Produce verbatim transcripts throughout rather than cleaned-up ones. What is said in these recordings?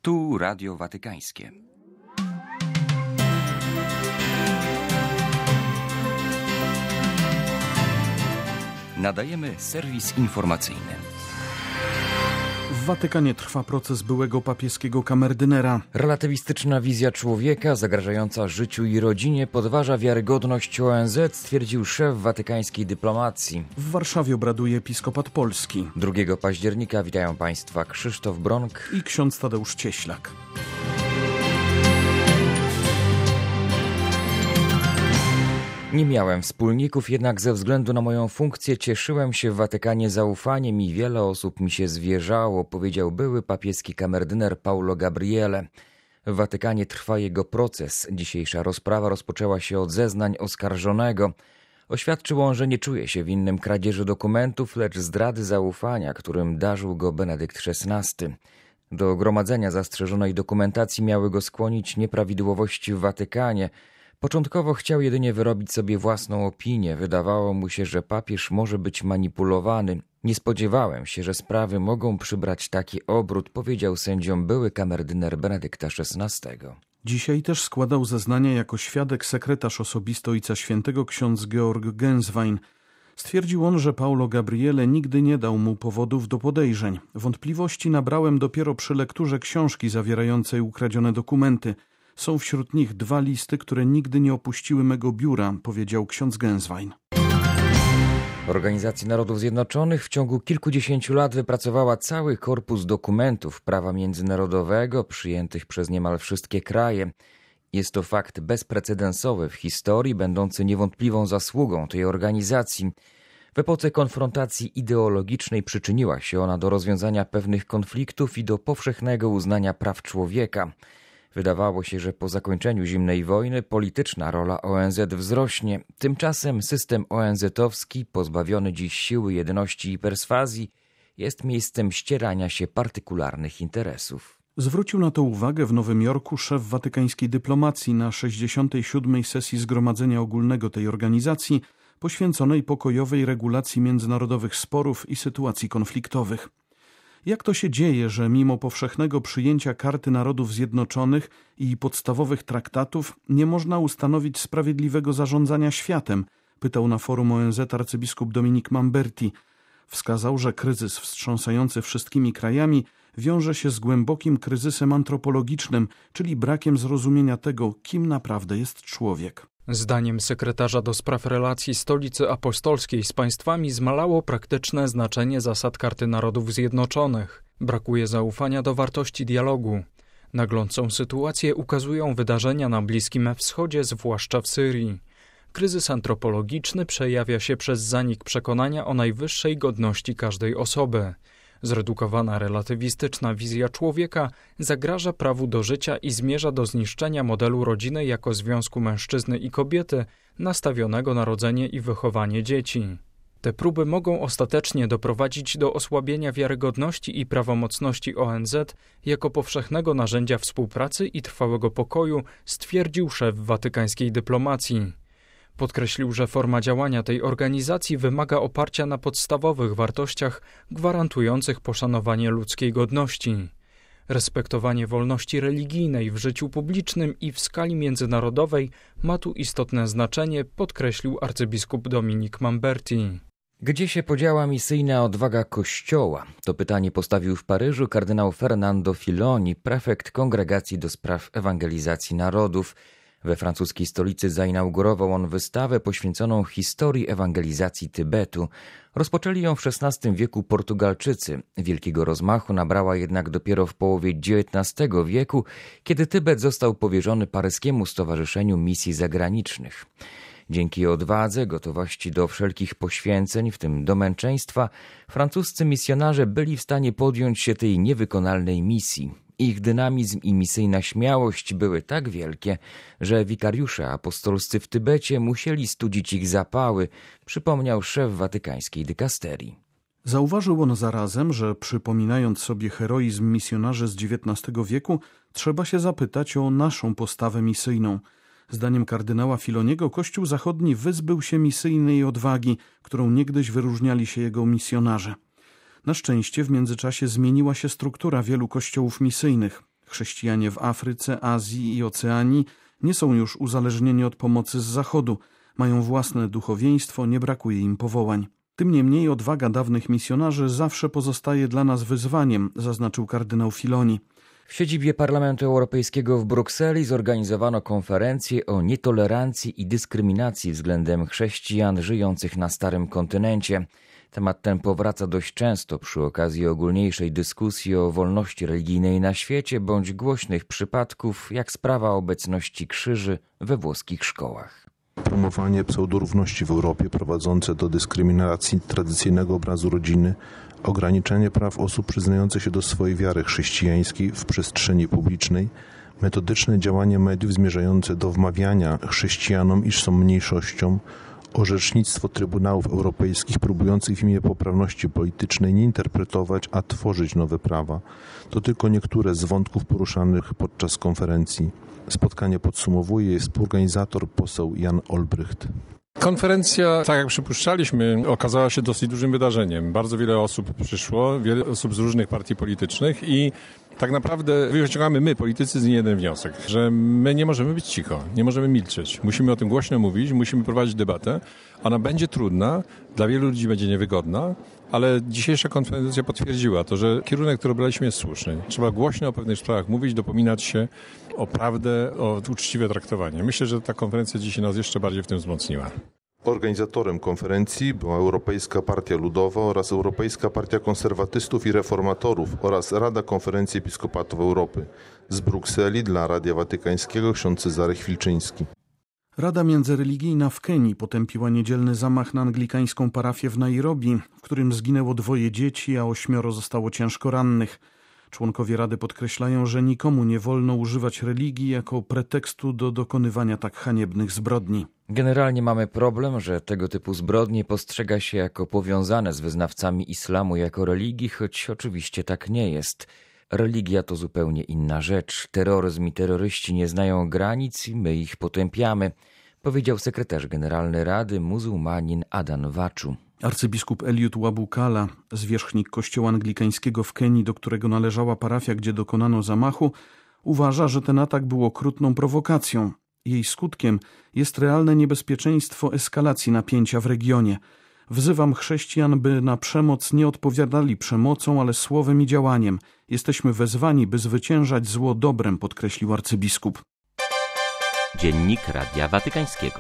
Tu Radio Watykańskie. Nadajemy serwis informacyjny. W Watykanie trwa proces byłego papieskiego kamerdynera. Relatywistyczna wizja człowieka zagrażająca życiu i rodzinie podważa wiarygodność O N Z, stwierdził szef watykańskiej dyplomacji. W Warszawie obraduje episkopat polski. drugiego października witają Państwa Krzysztof Bronk i ksiądz Tadeusz Cieślak. Nie miałem wspólników, jednak ze względu na moją funkcję cieszyłem się w Watykanie zaufaniem i wiele osób mi się zwierzało, powiedział były papieski kamerdyner Paulo Gabriele. W Watykanie trwa jego proces. Dzisiejsza rozprawa rozpoczęła się od zeznań oskarżonego. Oświadczył on, że nie czuje się winnym kradzieży dokumentów, lecz zdrady zaufania, którym darzył go Benedykt szesnasty. Do gromadzenia zastrzeżonej dokumentacji miały go skłonić nieprawidłowości w Watykanie. Początkowo chciał jedynie wyrobić sobie własną opinię. Wydawało mu się, że papież może być manipulowany. Nie spodziewałem się, że sprawy mogą przybrać taki obrót, powiedział sędziom były kamerdyner Benedykta szesnastego. Dzisiaj też składał zeznania jako świadek sekretarz osobisty Ojca Świętego ksiądz Georg Genswein. Stwierdził on, że Paulo Gabriele nigdy nie dał mu powodów do podejrzeń. Wątpliwości nabrałem dopiero przy lekturze książki zawierającej ukradzione dokumenty. Są wśród nich dwa listy, które nigdy nie opuściły mego biura, powiedział ksiądz Genswein. Organizacja Narodów Zjednoczonych w ciągu kilkudziesięciu lat wypracowała cały korpus dokumentów prawa międzynarodowego przyjętych przez niemal wszystkie kraje. Jest to fakt bezprecedensowy w historii, będący niewątpliwą zasługą tej organizacji. W epoce konfrontacji ideologicznej przyczyniła się ona do rozwiązania pewnych konfliktów i do powszechnego uznania praw człowieka. Wydawało się, że po zakończeniu zimnej wojny polityczna rola O N Z wzrośnie. Tymczasem system O N Z-owski, pozbawiony dziś siły, jedności i perswazji, jest miejscem ścierania się partykularnych interesów. Zwrócił na to uwagę w Nowym Jorku szef watykańskiej dyplomacji na sześćdziesiątej siódmej sesji Zgromadzenia Ogólnego tej organizacji, poświęconej pokojowej regulacji międzynarodowych sporów i sytuacji konfliktowych. Jak to się dzieje, że mimo powszechnego przyjęcia Karty Narodów Zjednoczonych i podstawowych traktatów nie można ustanowić sprawiedliwego zarządzania światem? Pytał na forum O N Z arcybiskup Dominik Mamberti. Wskazał, że kryzys wstrząsający wszystkimi krajami wiąże się z głębokim kryzysem antropologicznym, czyli brakiem zrozumienia tego, kim naprawdę jest człowiek. Zdaniem sekretarza do spraw relacji Stolicy Apostolskiej z państwami zmalało praktyczne znaczenie zasad Karty Narodów Zjednoczonych. Brakuje zaufania do wartości dialogu. Naglącą sytuację ukazują wydarzenia na Bliskim Wschodzie, zwłaszcza w Syrii. Kryzys antropologiczny przejawia się przez zanik przekonania o najwyższej godności każdej osoby. Zredukowana relatywistyczna wizja człowieka zagraża prawu do życia i zmierza do zniszczenia modelu rodziny jako związku mężczyzny i kobiety nastawionego na rodzenie i wychowanie dzieci. Te próby mogą ostatecznie doprowadzić do osłabienia wiarygodności i prawomocności O N Z jako powszechnego narzędzia współpracy i trwałego pokoju, stwierdził szef watykańskiej dyplomacji. Podkreślił, że forma działania tej organizacji wymaga oparcia na podstawowych wartościach gwarantujących poszanowanie ludzkiej godności. Respektowanie wolności religijnej w życiu publicznym i w skali międzynarodowej ma tu istotne znaczenie, podkreślił arcybiskup Dominik Mamberti. Gdzie się podziała misyjna odwaga Kościoła? To pytanie postawił w Paryżu kardynał Fernando Filoni, prefekt Kongregacji do Spraw Ewangelizacji Narodów. We francuskiej stolicy zainaugurował on wystawę poświęconą historii ewangelizacji Tybetu. Rozpoczęli ją w szesnastym wieku Portugalczycy. Wielkiego rozmachu nabrała jednak dopiero w połowie dziewiętnastego wieku, kiedy Tybet został powierzony paryskiemu Stowarzyszeniu Misji Zagranicznych. Dzięki odwadze, gotowości do wszelkich poświęceń, w tym do męczeństwa, francuscy misjonarze byli w stanie podjąć się tej niewykonalnej misji. Ich dynamizm i misyjna śmiałość były tak wielkie, że wikariusze apostolscy w Tybecie musieli studzić ich zapały, przypomniał szef watykańskiej dykasterii. Zauważył on zarazem, że przypominając sobie heroizm misjonarzy z dziewiętnastego wieku, trzeba się zapytać o naszą postawę misyjną. Zdaniem kardynała Filoniego Kościół Zachodni wyzbył się misyjnej odwagi, którą niegdyś wyróżniali się jego misjonarze. Na szczęście w międzyczasie zmieniła się struktura wielu kościołów misyjnych. Chrześcijanie w Afryce, Azji i Oceanii nie są już uzależnieni od pomocy z Zachodu. Mają własne duchowieństwo, nie brakuje im powołań. Tym niemniej odwaga dawnych misjonarzy zawsze pozostaje dla nas wyzwaniem, zaznaczył kardynał Filoni. W siedzibie Parlamentu Europejskiego w Brukseli zorganizowano konferencję o nietolerancji i dyskryminacji względem chrześcijan żyjących na Starym Kontynencie. Temat ten powraca dość często przy okazji ogólniejszej dyskusji o wolności religijnej na świecie bądź głośnych przypadków, jak sprawa obecności krzyży we włoskich szkołach. Promowanie pseudorówności w Europie prowadzące do dyskryminacji tradycyjnego obrazu rodziny, ograniczanie praw osób przyznających się do swojej wiary chrześcijańskiej w przestrzeni publicznej, metodyczne działanie mediów zmierzające do wmawiania chrześcijanom, iż są mniejszością, orzecznictwo trybunałów europejskich próbujących w imię poprawności politycznej nie interpretować, a tworzyć nowe prawa. To tylko niektóre z wątków poruszanych podczas konferencji. Spotkanie podsumowuje jej współorganizator, poseł Jan Olbrycht. Konferencja, tak jak przypuszczaliśmy, okazała się dosyć dużym wydarzeniem. Bardzo wiele osób przyszło, wiele osób z różnych partii politycznych i tak naprawdę wyciągamy my, politycy, z niej jeden wniosek, że my nie możemy być cicho, nie możemy milczeć. Musimy o tym głośno mówić, musimy prowadzić debatę. Ona będzie trudna, dla wielu ludzi będzie niewygodna, ale dzisiejsza konferencja potwierdziła to, że kierunek, który obraliśmy, jest słuszny. Trzeba głośno o pewnych sprawach mówić, dopominać się o prawdę, o uczciwe traktowanie. Myślę, że ta konferencja dzisiaj nas jeszcze bardziej w tym wzmocniła. Organizatorem konferencji była Europejska Partia Ludowa oraz Europejska Partia Konserwatystów i Reformatorów oraz Rada Konferencji Episkopatów Europy. Z Brukseli dla Radia Watykańskiego ksiądz Cezary Chwilczyński. Rada Międzyreligijna w Kenii potępiła niedzielny zamach na anglikańską parafię w Nairobi, w którym zginęło dwoje dzieci, a ośmioro zostało ciężko rannych. Członkowie Rady podkreślają, że nikomu nie wolno używać religii jako pretekstu do dokonywania tak haniebnych zbrodni. Generalnie mamy problem, że tego typu zbrodnie postrzega się jako powiązane z wyznawcami islamu jako religii, choć oczywiście tak nie jest. Religia to zupełnie inna rzecz. Terroryzm i terroryści nie znają granic i my ich potępiamy, powiedział sekretarz generalny Rady muzułmanin Adan Waczu. Arcybiskup Eliud Wabukala, zwierzchnik kościoła anglikańskiego w Kenii, do którego należała parafia, gdzie dokonano zamachu, uważa, że ten atak był okrutną prowokacją. Jej skutkiem jest realne niebezpieczeństwo eskalacji napięcia w regionie. Wzywam chrześcijan, by na przemoc nie odpowiadali przemocą, ale słowem i działaniem. Jesteśmy wezwani, by zwyciężać zło dobrem, podkreślił arcybiskup. Dziennik Radia Watykańskiego.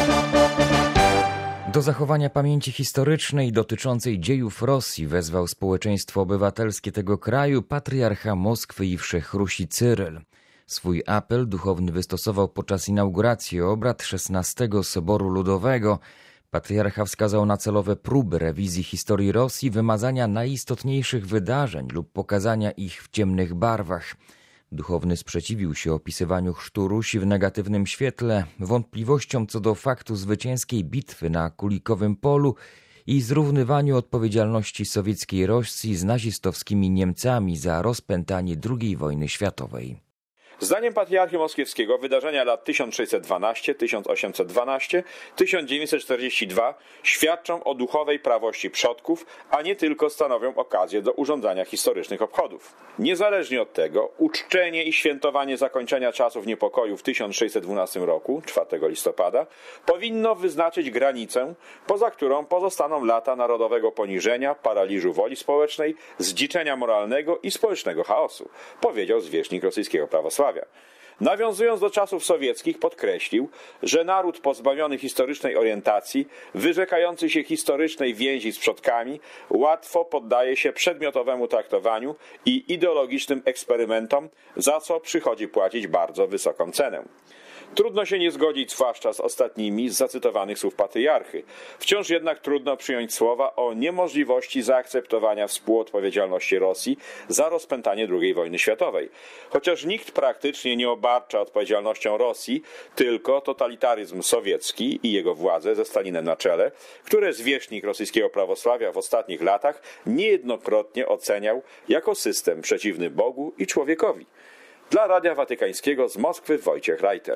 Do zachowania pamięci historycznej dotyczącej dziejów Rosji wezwał społeczeństwo obywatelskie tego kraju patriarcha Moskwy i Wszechrusi Cyryl. Swój apel duchowny wystosował podczas inauguracji obrad szesnastego Soboru Ludowego. Patriarcha wskazał na celowe próby rewizji historii Rosji, wymazania najistotniejszych wydarzeń lub pokazania ich w ciemnych barwach. Duchowny sprzeciwił się opisywaniu chrztu Rusi w negatywnym świetle, wątpliwościom co do faktu zwycięskiej bitwy na Kulikowym Polu i zrównywaniu odpowiedzialności sowieckiej Rosji z nazistowskimi Niemcami za rozpętanie drugiej wojny światowej. Zdaniem patriarchy moskiewskiego wydarzenia lat tysiąc sześćset dwanaście, tysiąc osiemset dwanaście, tysiąc dziewięćset czterdzieści dwa świadczą o duchowej prawości przodków, a nie tylko stanowią okazję do urządzania historycznych obchodów. Niezależnie od tego, uczczenie i świętowanie zakończenia czasów niepokoju w tysiąc sześćset dwunastym roku, czwartego listopada, powinno wyznaczyć granicę, poza którą pozostaną lata narodowego poniżenia, paraliżu woli społecznej, zdziczenia moralnego i społecznego chaosu, powiedział zwierzchnik rosyjskiego prawosławia. Nawiązując do czasów sowieckich, podkreślił, że naród pozbawiony historycznej orientacji, wyrzekający się historycznej więzi z przodkami, łatwo poddaje się przedmiotowemu traktowaniu i ideologicznym eksperymentom, za co przychodzi płacić bardzo wysoką cenę. Trudno się nie zgodzić zwłaszcza z ostatnimi z zacytowanych słów patriarchy. Wciąż jednak trudno przyjąć słowa o niemożliwości zaakceptowania współodpowiedzialności Rosji za rozpętanie drugiej wojny światowej. Chociaż nikt praktycznie nie obarcza odpowiedzialnością Rosji, tylko totalitaryzm sowiecki i jego władze ze Stalinem na czele, które zwierzchnik rosyjskiego prawosławia w ostatnich latach niejednokrotnie oceniał jako system przeciwny Bogu i człowiekowi. Dla Radia Watykańskiego z Moskwy Wojciech Reiter.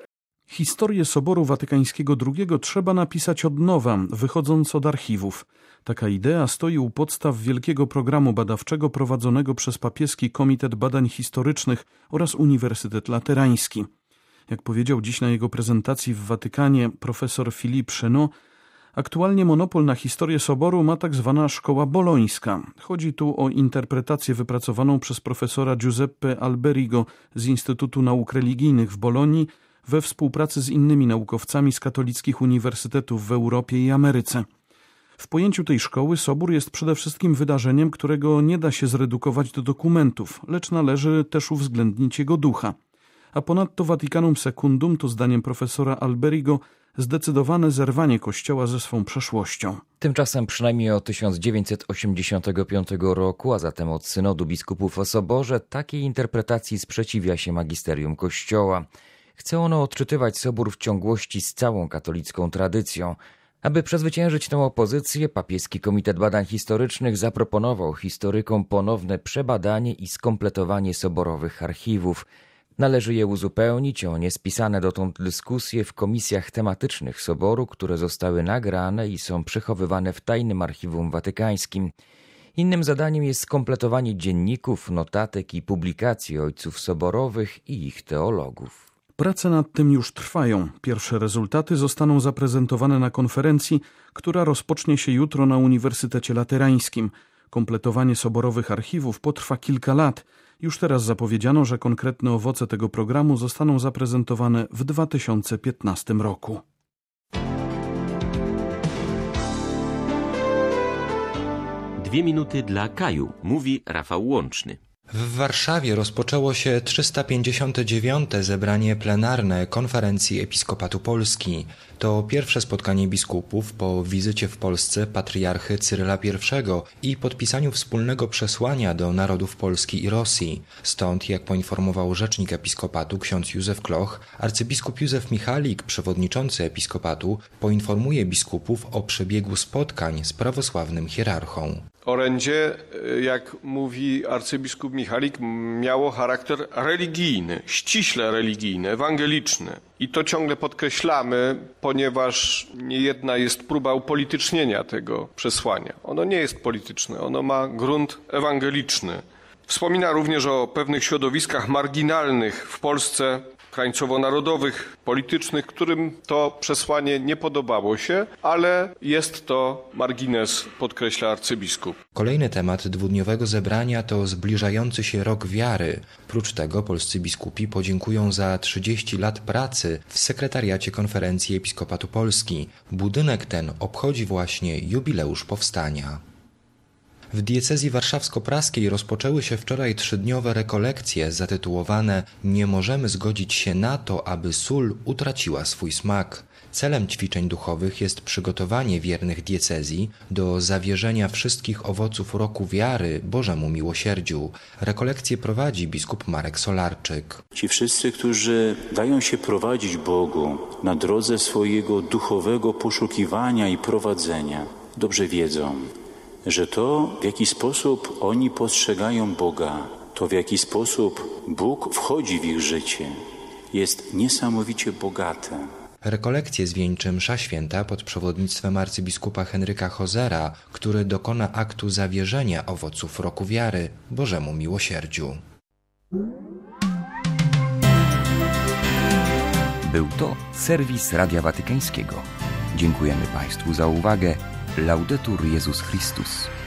Historię Soboru Watykańskiego drugiego trzeba napisać od nowa, wychodząc od archiwów. Taka idea stoi u podstaw wielkiego programu badawczego prowadzonego przez Papieski Komitet Badań Historycznych oraz Uniwersytet Laterański. Jak powiedział dziś na jego prezentacji w Watykanie profesor Philippe Chenot, aktualnie monopol na historię Soboru ma tak zwana szkoła bolońska. Chodzi tu o interpretację wypracowaną przez profesora Giuseppe Alberigo z Instytutu Nauk Religijnych w Bolonii we współpracy z innymi naukowcami z katolickich uniwersytetów w Europie i Ameryce. W pojęciu tej szkoły Sobór jest przede wszystkim wydarzeniem, którego nie da się zredukować do dokumentów, lecz należy też uwzględnić jego ducha. A ponadto Vaticanum Secundum to zdaniem profesora Alberigo zdecydowane zerwanie Kościoła ze swą przeszłością. Tymczasem przynajmniej od tysiąc dziewięćset osiemdziesiątego piątego roku, a zatem od Synodu Biskupów o Soborze, takiej interpretacji sprzeciwia się magisterium Kościoła. Chce ono odczytywać Sobór w ciągłości z całą katolicką tradycją. Aby przezwyciężyć tę opozycję, Papieski Komitet Badań Historycznych zaproponował historykom ponowne przebadanie i skompletowanie soborowych archiwów. Należy je uzupełnić o niespisane dotąd dyskusje w komisjach tematycznych Soboru, które zostały nagrane i są przechowywane w tajnym archiwum watykańskim. Innym zadaniem jest skompletowanie dzienników, notatek i publikacji ojców soborowych i ich teologów. Prace nad tym już trwają. Pierwsze rezultaty zostaną zaprezentowane na konferencji, która rozpocznie się jutro na Uniwersytecie Laterańskim. Kompletowanie soborowych archiwów potrwa kilka lat. Już teraz zapowiedziano, że konkretne owoce tego programu zostaną zaprezentowane w dwa tysiące piętnastym roku. Dwie minuty dla Kaju, mówi Rafał Łączny. W Warszawie rozpoczęło się trzysta pięćdziesiąte dziewiąte zebranie plenarne Konferencji Episkopatu Polski. To pierwsze spotkanie biskupów po wizycie w Polsce patriarchy Cyryla pierwszego i podpisaniu wspólnego przesłania do narodów Polski i Rosji. Stąd, jak poinformował rzecznik episkopatu ksiądz Józef Kloch, arcybiskup Józef Michalik, przewodniczący episkopatu, poinformuje biskupów o przebiegu spotkań z prawosławnym hierarchą. Orędzie, jak mówi arcybiskup Michalik, miało charakter religijny, ściśle religijny, ewangeliczny. I to ciągle podkreślamy, ponieważ niejedna jest próba upolitycznienia tego przesłania. Ono nie jest polityczne, ono ma grunt ewangeliczny. Wspomina również o pewnych środowiskach marginalnych w Polsce, krańcowo-narodowych, politycznych, którym to przesłanie nie podobało się, ale jest to margines, podkreśla arcybiskup. Kolejny temat dwudniowego zebrania to zbliżający się rok wiary. Prócz tego polscy biskupi podziękują za trzydzieści lat pracy w sekretariacie Konferencji Episkopatu Polski. Budynek ten obchodzi właśnie jubileusz powstania. W diecezji warszawsko-praskiej rozpoczęły się wczoraj trzydniowe rekolekcje zatytułowane „Nie możemy zgodzić się na to, aby sól utraciła swój smak”. Celem ćwiczeń duchowych jest przygotowanie wiernych diecezji do zawierzenia wszystkich owoców roku wiary Bożemu miłosierdziu. Rekolekcję prowadzi biskup Marek Solarczyk. Ci wszyscy, którzy dają się prowadzić Bogu na drodze swojego duchowego poszukiwania i prowadzenia, dobrze wiedzą, że to, w jaki sposób oni postrzegają Boga, to w jaki sposób Bóg wchodzi w ich życie, jest niesamowicie bogate. Rekolekcję zwieńczy msza święta pod przewodnictwem arcybiskupa Henryka Hozera, który dokona aktu zawierzenia owoców roku wiary Bożemu miłosierdziu. Był to serwis Radia Watykańskiego. Dziękujemy Państwu za uwagę. Laudetur Jezus Chrystus.